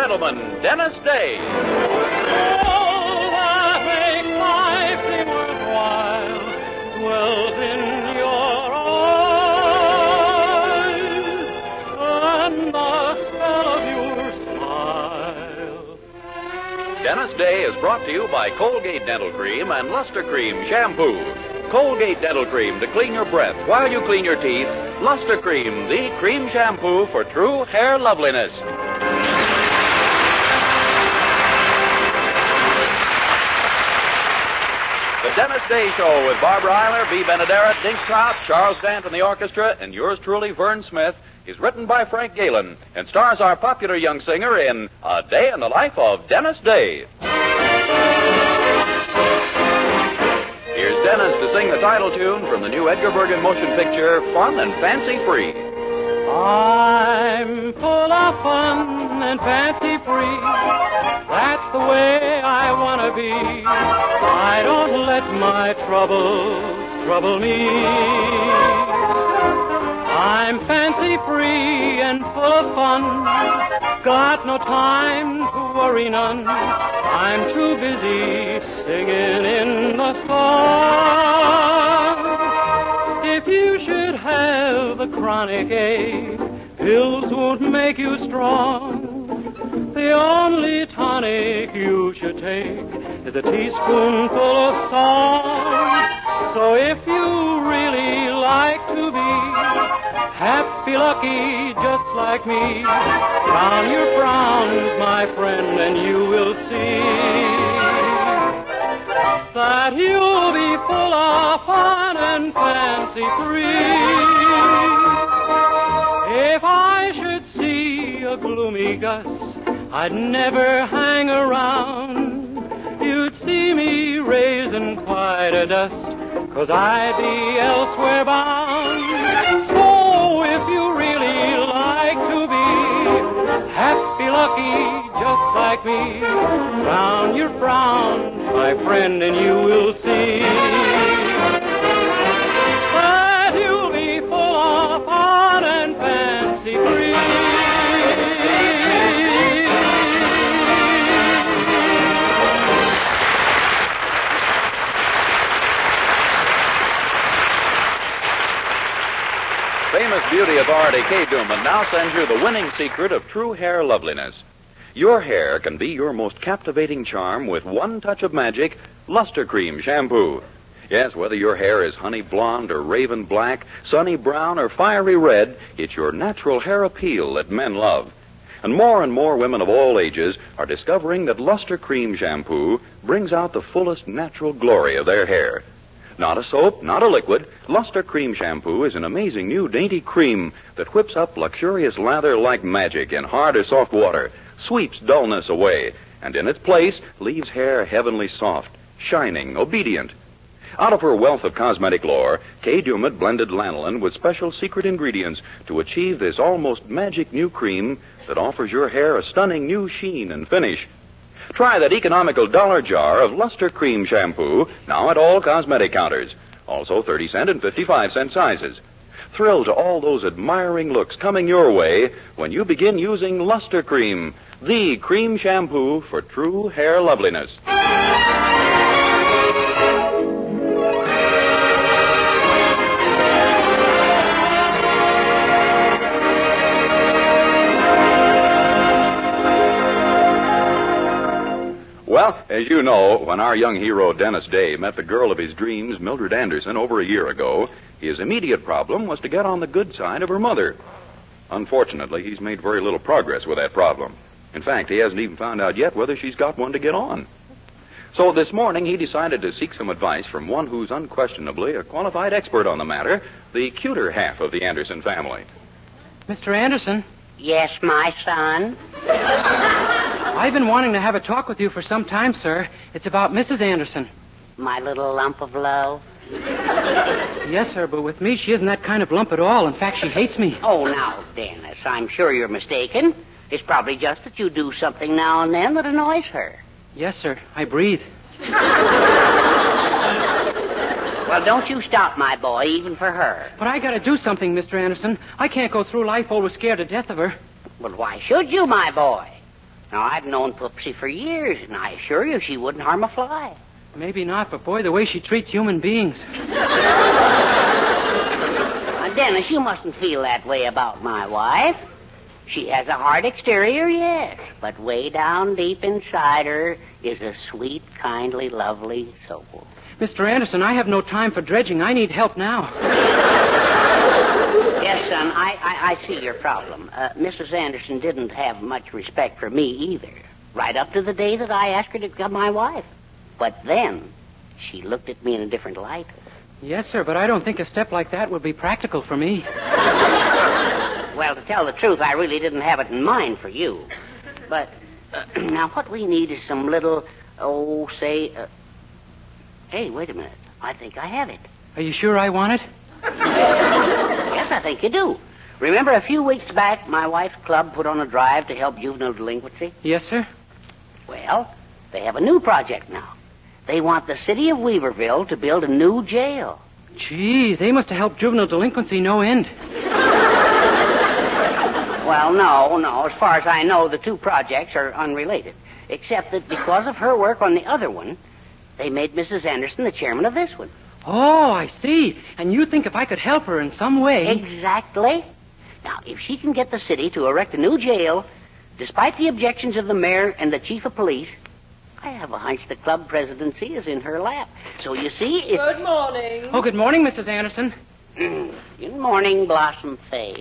gentlemen, Dennis Day. All that makes life seem worthwhile dwells in your eyes and the spell of your smile. Dennis Day is brought to you by Colgate Dental Cream and Luster Cream Shampoo. Colgate Dental Cream to clean your breath while you clean your teeth. Luster Cream, the cream shampoo for true hair loveliness. The Dennis Day Show with Barbara Eiler, B. Benaderet, Dink Trout, Charles Dant and the orchestra, and yours truly, Vern Smith, is written by Frank Galen and stars our popular young singer in A Day in the Life of Dennis Day. Here's Dennis to sing the title tune from the new Edgar Bergen motion picture, Fun and Fancy Free. I'm full of fun and fancy free. That's the way I want to be. I don't let my troubles trouble me. I'm fancy free and full of fun. Got no time to worry none. I'm too busy singing in the sun. If you should have the chronic ache, pills won't make you strong. The only tonic you should take is a teaspoonful of song. So if you really like to be happy-lucky just like me, drown your frowns, my friend, and you will see that you'll be full of fun and fancy free. If I should see a gloomy gust, I'd never hang around. You'd see me raising quite a dust, 'cause I'd be elsewhere bound. So if you really like to be happy-lucky just like me, drown your frowns, my friend, and you will see that you'll be full of fun and fancy free. Famous beauty authority Kay Duman now sends you the winning secret of true hair loveliness. Your hair can be your most captivating charm with one touch of magic, Luster Cream Shampoo. Yes, whether your hair is honey blonde or raven black, sunny brown or fiery red, it's your natural hair appeal that men love. And more women of all ages are discovering that Luster Cream Shampoo brings out the fullest natural glory of their hair. Not a soap, not a liquid, Luster Cream Shampoo is an amazing new dainty cream that whips up luxurious lather like magic in hard or soft water, sweeps dullness away, and in its place leaves hair heavenly soft, shining, obedient. Out of her wealth of cosmetic lore, Kay Duman blended lanolin with special secret ingredients to achieve this almost magic new cream that offers your hair a stunning new sheen and finish. Try that economical $1 jar of Luster Cream Shampoo, now at all cosmetic counters. Also 30-cent and 55-cent sizes. Thrill to all those admiring looks coming your way when you begin using Luster Cream, the cream shampoo for true hair loveliness. Well, as you know, when our young hero Dennis Day met the girl of his dreams, Mildred Anderson, over a year ago, his immediate problem was to get on the good side of her mother. Unfortunately, he's made very little progress with that problem. In fact, he hasn't even found out yet whether she's got one to get on. So this morning, he decided to seek some advice from one who's unquestionably a qualified expert on the matter, the cuter half of the Anderson family. Mr. Anderson? Yes, my son? I've been wanting to have a talk with you for some time, sir. It's about Mrs. Anderson. My little lump of love? Yes, sir, but with me, she isn't that kind of lump at all. In fact, she hates me. Oh, now, Dennis, I'm sure you're mistaken. It's probably just that you do something now and then that annoys her. Yes, sir. I breathe. Well, don't you stop, my boy, even for her. But I gotta do something, Mr. Anderson. I can't go through life always scared to death of her. Well, why should you, my boy? Now, I've known Poopsie for years, and I assure you she wouldn't harm a fly. Maybe not, but boy, the way she treats human beings. Now, Dennis, you mustn't feel that way about my wife. She has a hard exterior, yes, but way down deep inside her is a sweet, kindly, lovely soul. Mr. Anderson, I have no time for dredging. I need help now. Yes, son, I see your problem. Mrs. Anderson didn't have much respect for me either, right up to the day that I asked her to become my wife. But then, she looked at me in a different light. Yes, sir, but I don't think a step like that would be practical for me. Well, to tell the truth, I really didn't have it in mind for you. But, now what we need is some little, hey, wait a minute. I think I have it. Are you sure I want it? Yes, I think you do. Remember a few weeks back, my wife's club put on a drive to help juvenile delinquency? Yes, sir. Well, they have a new project now. They want the city of Weaverville to build a new jail. Gee, they must have helped juvenile delinquency no end. Well, no. As far as I know, the two projects are unrelated. Except that because of her work on the other one, they made Mrs. Anderson the chairman of this one. Oh, I see. And you think if I could help her in some way... Exactly. Now, if she can get the city to erect a new jail, despite the objections of the mayor and the chief of police, I have a hunch the club presidency is in her lap. So you see, if... Good morning. Oh, good morning, Mrs. Anderson. Good morning, Blossom Face.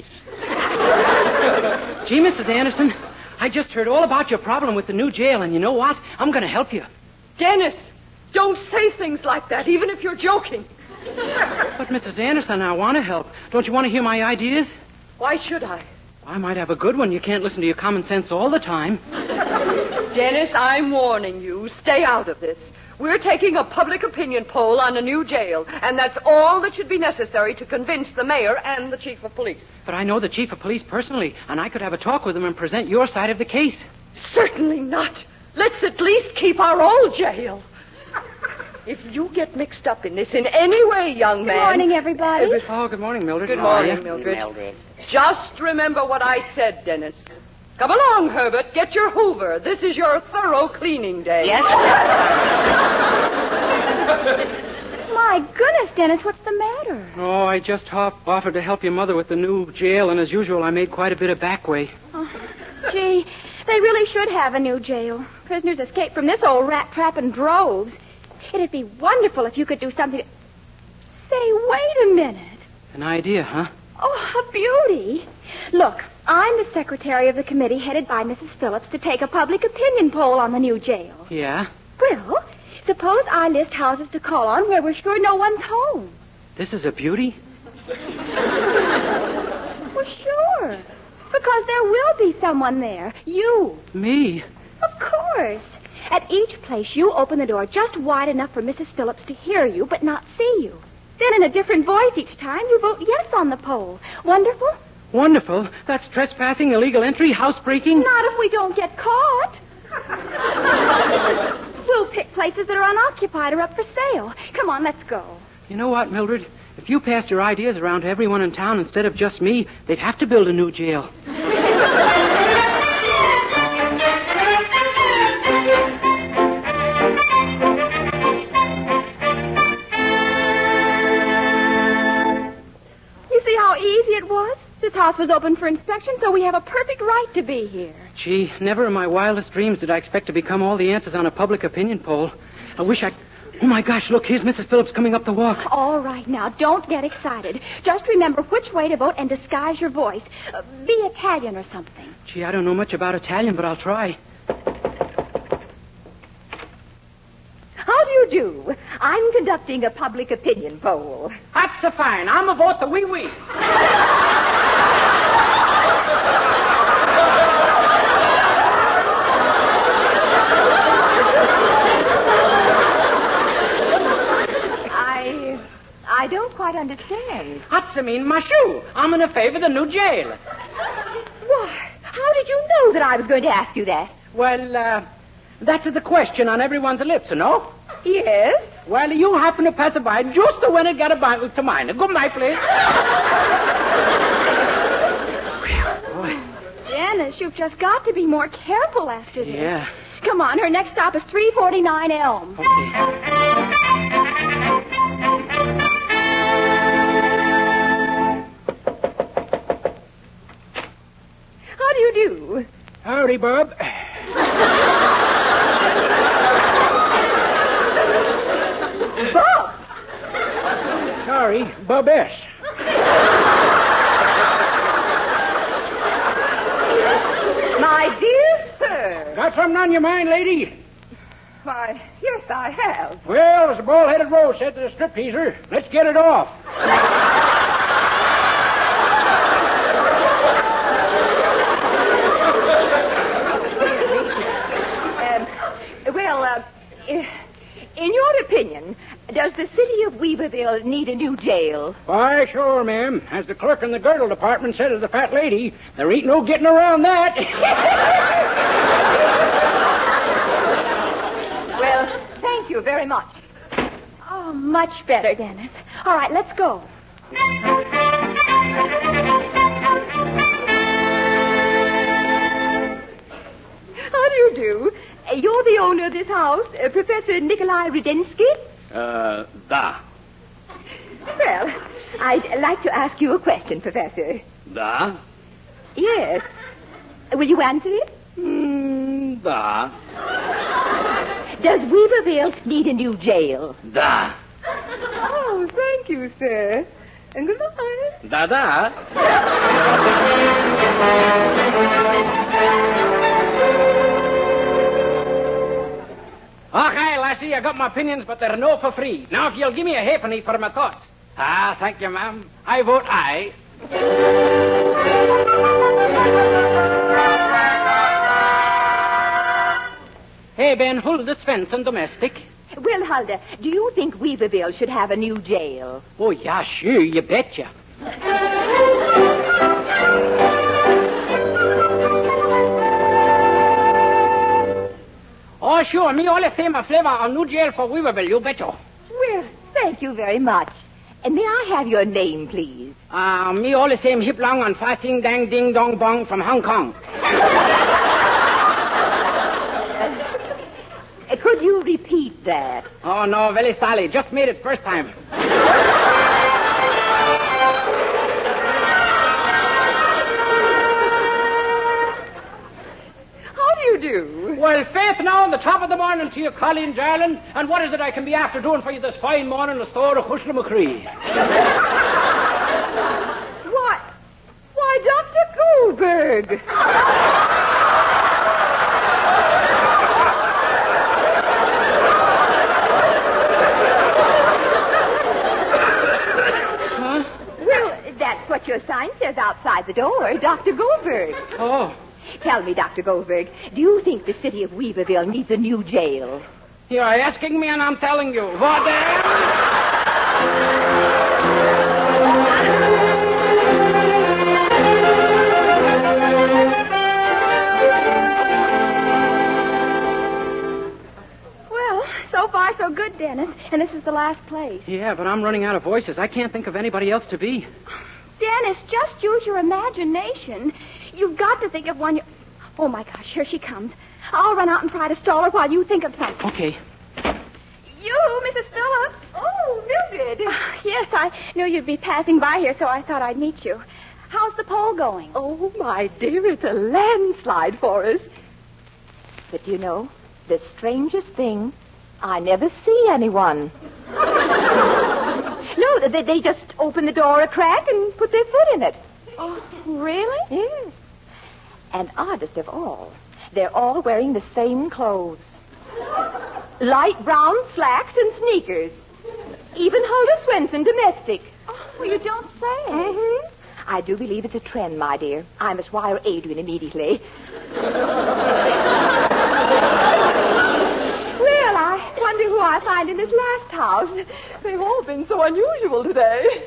Gee, Mrs. Anderson, I just heard all about your problem with the new jail, and you know what? I'm going to help you. Dennis, don't say things like that, even if you're joking. But, Mrs. Anderson, I want to help. Don't you want to hear my ideas? Why should I? I might have a good one. You can't listen to your common sense all the time. Dennis, I'm warning you. Stay out of this. We're taking a public opinion poll on a new jail, and that's all that should be necessary to convince the mayor and the chief of police. But I know the chief of police personally, and I could have a talk with him and present your side of the case. Certainly not. Let's at least keep our old jail. If you get mixed up in this in any way, young man... Good morning, everybody. Oh, good morning, Mildred. Good How are morning, you? Mildred. Just remember what I said, Dennis. Come along, Herbert. Get your Hoover. This is your thorough cleaning day. Yes? My goodness, Dennis, what's the matter? Oh, I just offered to help your mother with the new jail, and as usual, I made quite a bit of back way. Oh, gee, they really should have a new jail. Prisoners escape from this old rat trap in droves. It'd be wonderful if you could do something... Say, wait a minute. An idea, huh? Oh, a beauty. Look, I'm the secretary of the committee headed by Mrs. Phillips to take a public opinion poll on the new jail. Yeah? Well, suppose I list houses to call on where we're sure no one's home. This is a beauty? Well, sure. Because there will be someone there. You. Me? Of course. At each place, you open the door just wide enough for Mrs. Phillips to hear you but not see you. Then in a different voice each time, you vote yes on the poll. Wonderful? Wonderful. That's trespassing, illegal entry, housebreaking. Not if we don't get caught. We'll pick places that are unoccupied or up for sale. Come on, let's go. You know what, Mildred? If you passed your ideas around to everyone in town instead of just me, they'd have to build a new jail. It was. This house was open for inspection, so we have a perfect right to be here. Gee, never in my wildest dreams did I expect to become all the answers on a public opinion poll. I wish I... Oh, my gosh, look, here's Mrs. Phillips coming up the walk. All right, now, don't get excited. Just remember which way to vote and disguise your voice. Be Italian or something. Gee, I don't know much about Italian, but I'll try. How do you do? I'm conducting a public opinion poll. That's a fine. I'm a vote the wee-wee. I don't quite understand. That's a mean my shoe. I'm in a favor of the new jail. Why, how did you know that I was going to ask you that? Well, that's the question on everyone's lips, you know? Yes? Well, you happen to pass by just when it got about to mine. Good night, please. Dennis, you've just got to be more careful after this. Yeah. Come on, her next stop is 349 Elm. Okay. How do you do? Howdy, Bob. Bob! Sorry, Bob S. My dear sir. Got something on your mind, lady? Why, yes, I have. Well, as the bald-headed rose said to the stripteaser, let's get it off. In your opinion, does the city of Weaverville need a new jail? Why, sure, ma'am. As the clerk in the girdle department said to the fat lady, there ain't no getting around that. Well, thank you very much. Oh, much better, Dennis. All right, let's go. How do you do? You're the owner of this house, Professor Nikolai Rudensky? Da. Well, I'd like to ask you a question, Professor. Da? Yes. Will you answer it? Da. Does Weaverville need a new jail? Da. Oh, thank you, sir. And goodbye. Da. Okay, lassie, I got my opinions, but they're no for free. Now, if you'll give me a halfpenny for my thoughts. Ah, thank you, ma'am. I vote aye. Hey, Ben, hold this fence and domestic. Well, Hulda, do you think Weaverville should have a new jail? Oh, yeah, sure, you betcha. Oh, sure, me all the same a flavor on new jail for Weaverville, you betcha. Well, thank you very much. And may I have your name, please? Me all the same hip long on fasting dang ding dong bong from Hong Kong. Could you repeat that? Oh, no, very sorry. Just made it first time. How do you do? Well, faith now on the top of the morning to you, Colleen darling. And what is it I can be after doing for you this fine morning in the store of Hushla McCree? Why, Dr. Goldberg. That's what your sign says outside the door, Dr. Goldberg. Oh. Tell me, Dr. Goldberg, do you think the city of Weaverville needs a new jail? You're asking me and I'm telling you. What the hell? Well, so far so good, Dennis. And this is the last place. Yeah, but I'm running out of voices. I can't think of anybody else to be. Dennis, just use your imagination. You've got to think of one. Oh, my gosh, here she comes. I'll run out and try to stall her while you think of something. Okay. You, Mrs. Phillips? Oh, Mildred. Yes, I knew you'd be passing by here, so I thought I'd meet you. How's the poll going? Oh, my dear, it's a landslide for us. But you know, the strangest thing, I never see anyone. No, they just open the door a crack and put their foot in it. Oh, really? Yes. And oddest of all, they're all wearing the same clothes. Light brown slacks and sneakers. Even Hulda Swenson, domestic. Oh, you don't say. Mm-hmm. I do believe it's a trend, my dear. I must wire Adrian immediately. Well, I wonder who I find in this last house. They've all been so unusual today.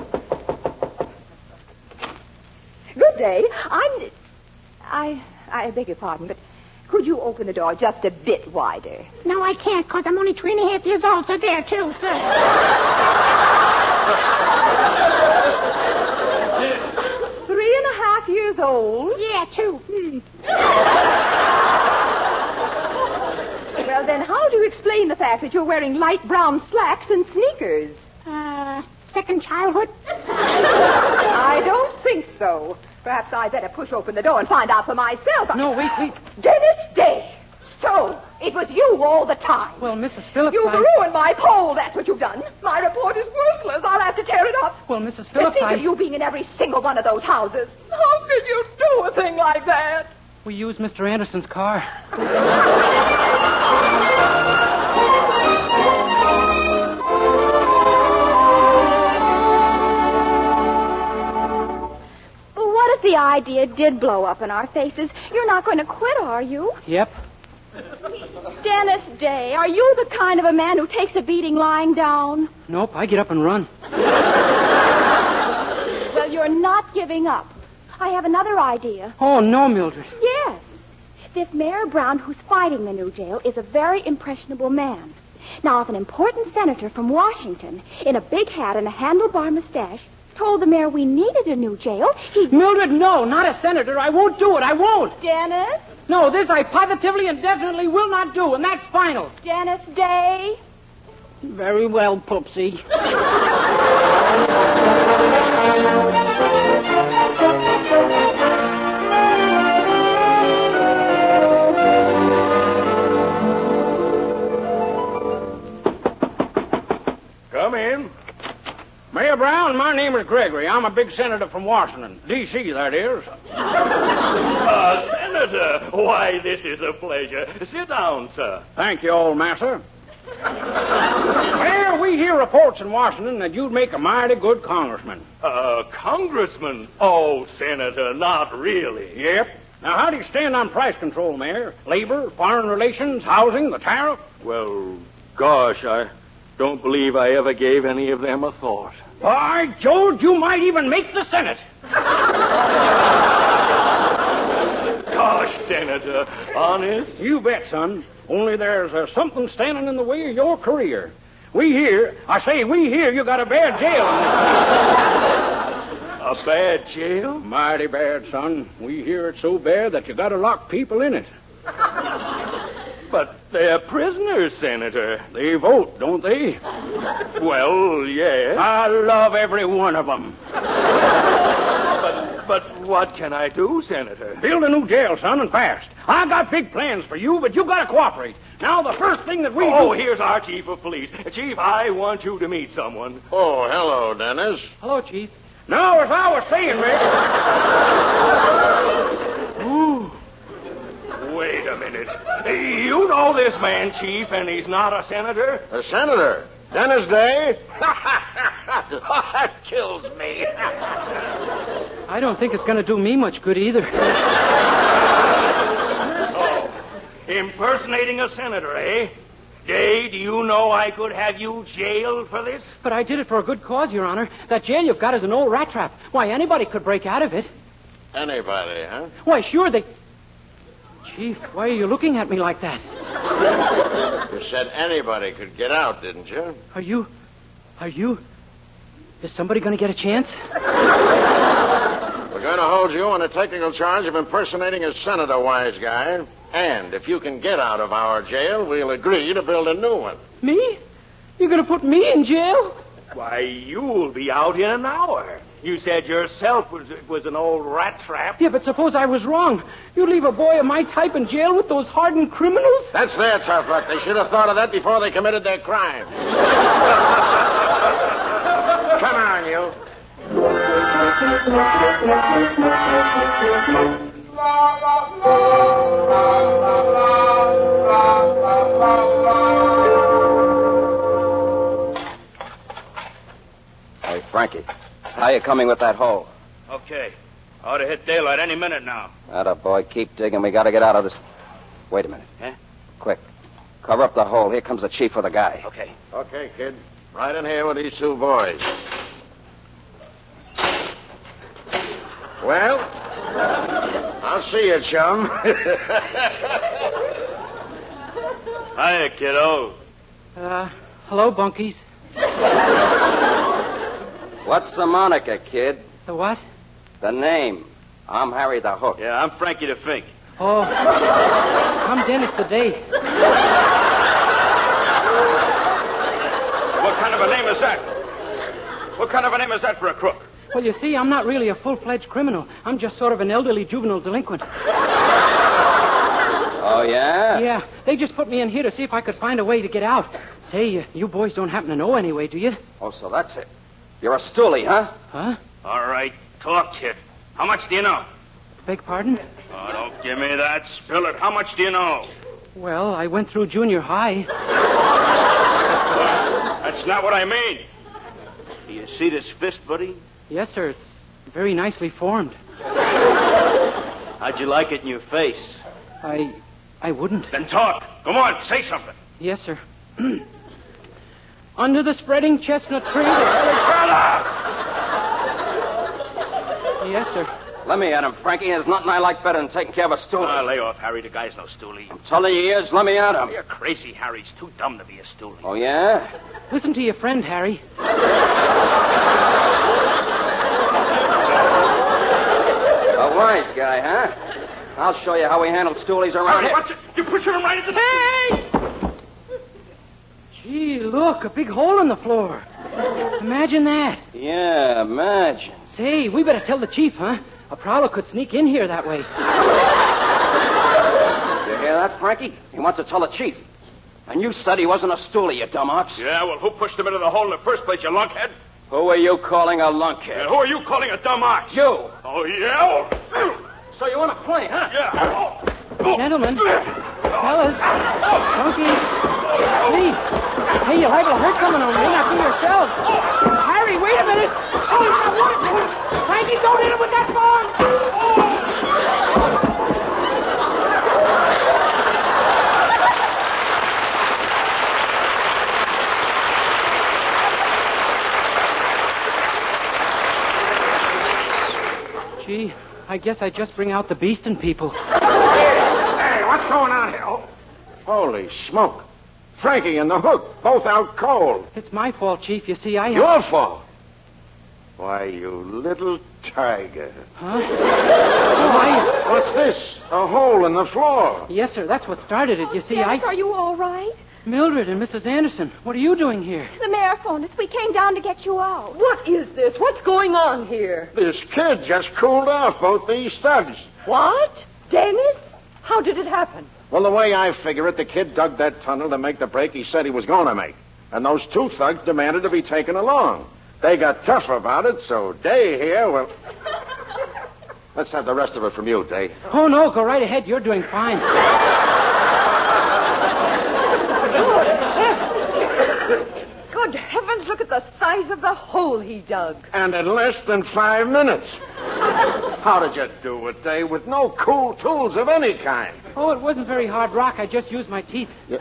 Good day. I beg your pardon, but could you open the door just a bit wider? No, I can't, because I'm only 3.5 years old, so there, too, sir. 3.5 years old? Yeah, 2. Well, then how do you explain the fact that you're wearing light brown slacks and sneakers? Second childhood? I don't think so. Perhaps I'd better push open the door and find out for myself. No, wait. Dennis Day! So, it was you all the time. Well, Mrs. Phillips, You've ruined my poll, that's what you've done. My report is worthless. I'll have to tear it up. Well, Mrs. Phillips, Think of you being in every single one of those houses. How could you do a thing like that? We used Mr. Anderson's car. What if the idea did blow up in our faces? You're not going to quit, are you? Yep. Dennis Day, are you the kind of a man who takes a beating lying down? Nope, I get up and run. Well, you're not giving up. I have another idea. Oh, no, Mildred. Yes. This Mayor Brown who's fighting the new jail is a very impressionable man. Now, if an important senator from Washington in a big hat and a handlebar mustache told the mayor we needed a new jail, he'd... Mildred, no, not a senator. I won't do it. I won't. Dennis? No, this I positively and definitely will not do, and that's final. Dennis Day? Very well, Poopsie. Come in. Mayor Brown, my name is Gregory. I'm a big senator from Washington, D.C., that is. Senator, why, this is a pleasure. Sit down, sir. Thank you, old master. Mayor, we hear reports in Washington that you'd make a mighty good congressman. Congressman? Oh, Senator, not really. Yep. Now, how do you stand on price control, Mayor? Labor, foreign relations, housing, the tariff? Well, gosh, I don't believe I ever gave any of them a thought. By George, you might even make the Senate. Gosh, Senator, honest? You bet, son. Only there's something standing in the way of your career. We hear you got a bad jail. A bad jail? Mighty bad, son. We hear it's so bad that you got to lock people in it. But they're prisoners, Senator. They vote, don't they? Well, yes. I love every one of them. But what can I do, Senator? Build a new jail, son, and fast. I got big plans for you, but you got to cooperate. Now, the first thing that we do... Oh, here's our chief of police. Chief, I want you to meet someone. Oh, hello, Dennis. Hello, Chief. Now, as I was saying, Mayor... Wait a minute. You know this man, Chief, and he's not a senator? A senator? Dennis Day? That kills me. I don't think it's going to do me much good either. Oh, impersonating a senator, eh? Day, do you know I could have you jailed for this? But I did it for a good cause, Your Honor. That jail you've got is an old rat trap. Why, anybody could break out of it. Anybody, huh? Why, sure, they... Chief, why are you looking at me like that? You said anybody could get out, didn't you? Are you... Is somebody going to get a chance? We're going to hold you on a technical charge of impersonating a senator, wise guy. And if you can get out of our jail, we'll agree to build a new one. Me? You're going to put me in jail? Why, you'll be out in an hour. You said yourself was an old rat trap. Yeah, but suppose I was wrong. You leave a boy of my type in jail with those hardened criminals? That's their tough luck. They should have thought of that before they committed their crime. Come on, you. Hey, Frankie. How you coming with that hole? Okay. Ought to hit daylight any minute now. Atta boy, keep digging. We got to get out of this. Wait a minute. Huh? Quick. Cover up the hole. Here comes the chief with a guy. Okay. Okay, kid. Right in here with these two boys. Well, I'll see you, chum. Hiya, kiddo. Hello, bunkies. What's the moniker, kid? The what? The name. I'm Harry the Hook. Yeah, I'm Frankie the Fink. Oh, I'm Dennis the Day. What kind of a name is that? What kind of a name is that for a crook? Well, you see, I'm not really a full-fledged criminal. I'm just sort of an elderly juvenile delinquent. Oh, yeah? Yeah, they just put me in here to see if I could find a way to get out. Say, you boys don't happen to know anyway, do you? Oh, so that's it. You're a stoolie, huh? Huh? All right, talk, kid. How much do you know? Beg pardon? Oh, don't give me that. Spill it. How much do you know? Well, I went through junior high. That's not what I mean. Do you see this fist, buddy? Yes, sir. It's very nicely formed. How'd you like it in your face? I wouldn't. Then talk. Come on, say something. Yes, sir. Under the spreading chestnut tree. Shut up! Yes, sir. Let me at him, Frankie. There's nothing I like better than taking care of a stoolie. Lay off, Harry. The guy's no stoolie. I'm telling you he is. Let me at him. You're crazy, Harry. He's too dumb to be a stoolie. Oh, yeah? Listen to your friend, Harry. A wise guy, huh? I'll show you how we handle stoolies around here. Watch it. You're pushing him right into the... Hey! Gee, look, a big hole in the floor. Imagine that. Yeah, imagine. Say, we better tell the chief, huh? A prowler could sneak in here that way. You hear that, Frankie? He wants to tell the chief. And you said he wasn't a stoolie, you dumb ox. Yeah, well, who pushed him into the hole in the first place, you lunkhead? Who are you calling a lunkhead? Who are you calling a dumb ox? You. Oh, yeah? So you want to play, huh? Yeah. Gentlemen, fellas, donkeys, please. Hey, you're liable to hurt someone over here, not be yourselves. Harry, wait a minute. Oh, Frankie, don't hit him with that bomb. Gee, I guess I just bring out the beast in people. Hey, what's going on here? Oh, holy smoke. Frankie and the Hook, both out cold. It's my fault, Chief. You see, Your fault? Why, you little tiger. Huh? Oh, What's this? A hole in the floor. Yes, sir. That's what started it. You see, Dennis, are you all right? Mildred and Mrs. Anderson, what are you doing here? The mayor phoned us. We came down to get you out. What is this? What's going on here? This kid just cooled off both these thugs. What? Dennis? How did it happen? Well, the way I figure it, the kid dug that tunnel to make the break he said he was going to make. And those two thugs demanded to be taken along. They got tough about it, so Day here, well... Let's have the rest of it from you, Day. Oh, no, go right ahead. You're doing fine. Good heavens, look at the size of the hole he dug. And in less than 5 minutes. How did you do it, Day, with no cool tools of any kind? Oh, it wasn't very hard rock. I just used my teeth. Good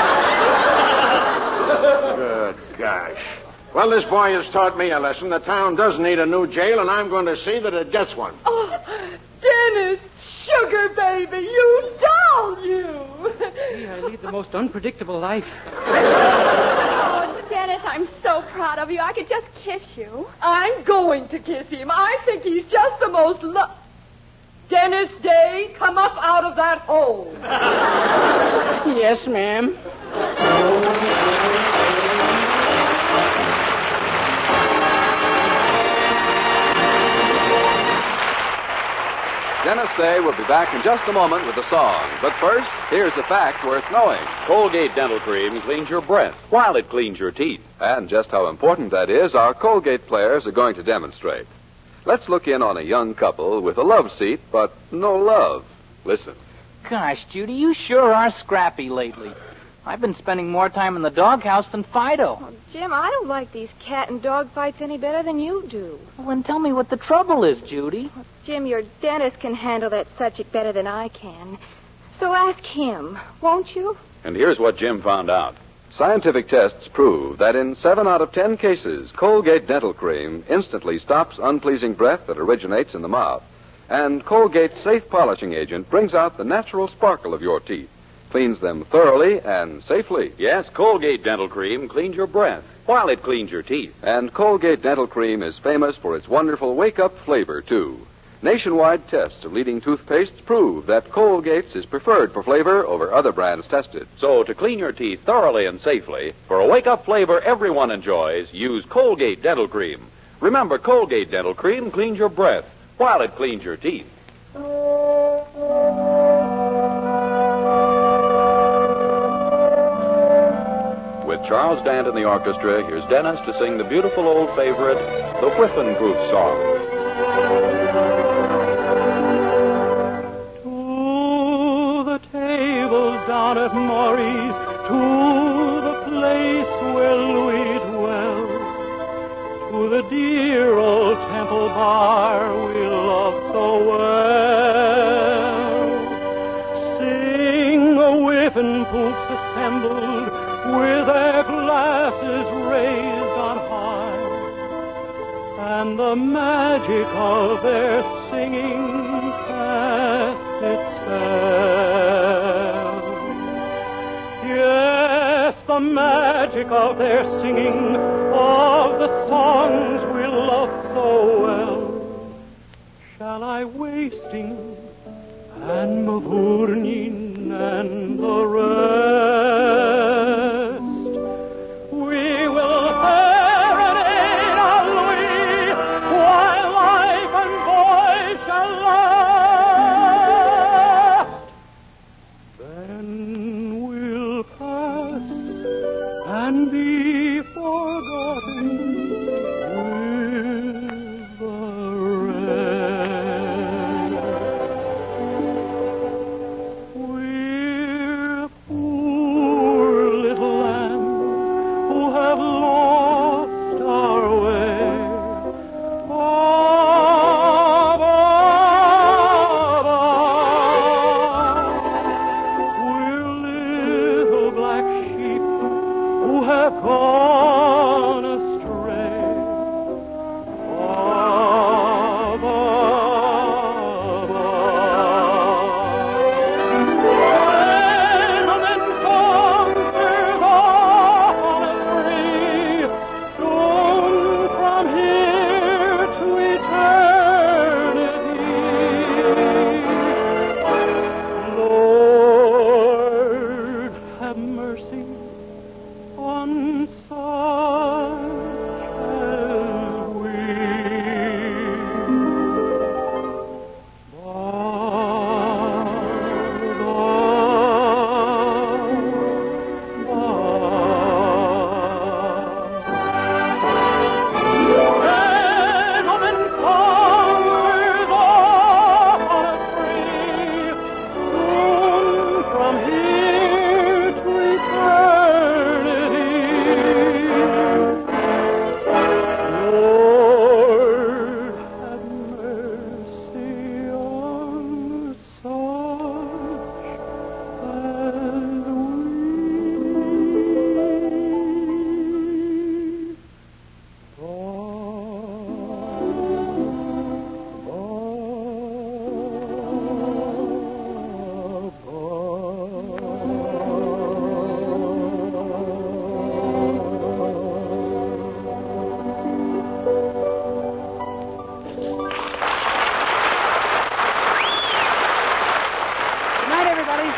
gosh. Well, this boy has taught me a lesson. The town does need a new jail, and I'm going to see that it gets one. Oh, Dennis, sugar baby, you doll, you. Gee, I lead the most unpredictable life. Oh, Dennis, I'm so proud of you. I could just kiss you. I'm going to kiss him. I think he's just the most Dennis Day, come up out of that hole. Yes, ma'am. Dennis Day will be back in just a moment with a song. But first, here's a fact worth knowing. Colgate Dental Cream cleans your breath while it cleans your teeth. And just how important that is, our Colgate players are going to demonstrate. Let's look in on a young couple with a love seat, but no love. Listen. Gosh, Judy, you sure are scrappy lately. I've been spending more time in the doghouse than Fido. Oh, Jim, I don't like these cat and dog fights any better than you do. Well, then tell me what the trouble is, Judy. Jim, your dentist can handle that subject better than I can. So ask him, won't you? And here's what Jim found out. Scientific tests prove that in 7 out of 10 cases, Colgate Dental Cream instantly stops unpleasing breath that originates in the mouth. And Colgate's safe polishing agent brings out the natural sparkle of your teeth, cleans them thoroughly and safely. Yes, Colgate Dental Cream cleans your breath while it cleans your teeth. And Colgate Dental Cream is famous for its wonderful wake-up flavor, too. Nationwide tests of leading toothpastes prove that Colgate's is preferred for flavor over other brands tested. So to clean your teeth thoroughly and safely, for a wake-up flavor everyone enjoys, use Colgate Dental Cream. Remember, Colgate Dental Cream cleans your breath while it cleans your teeth. With Charles Dant in the orchestra, here's Dennis to sing the beautiful old favorite, the Whiffenproof Song. To the tables down at Maury's, to the place where Louis dwells, to the dear old Temple Bar we love so well. Sing the Whiffenpoofs assembled with their glasses raised on high, and the magic of their singing casts its spell. Yes, the magic of their singing, of the songs we love so well. Shall I wasting and Mavournin and the rest? We will serenade our Louis while life and voice shall last. Then we'll pass and be forgotten with the rest. We're poor little lambs who have lost our way. We're little black sheep who have gone astray. Gentlemen, songsters, on us free, doomed from here to eternity. Lord, have mercy on such as we. Gentlemen, songsters, on us free, doomed from here to eternity. Lord, have mercy on such as Good night, everybody.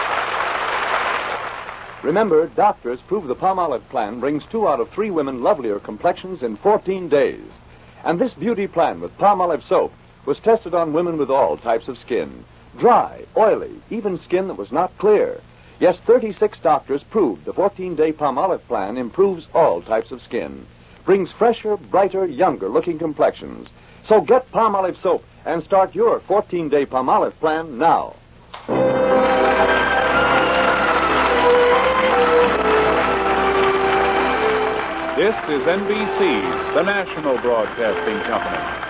Remember, doctors prove the Palmolive plan brings 2 out of 3 women lovelier complexions in 14 days. And this beauty plan with Palmolive soap was tested on women with all types of skin. Dry, oily, even skin that was not clear. Yes, 36 doctors proved the 14-day Palmolive plan improves all types of skin. Brings fresher, brighter, younger-looking complexions. So get Palmolive soap and start your 14-day Palmolive plan now. This is NBC, the national broadcasting company.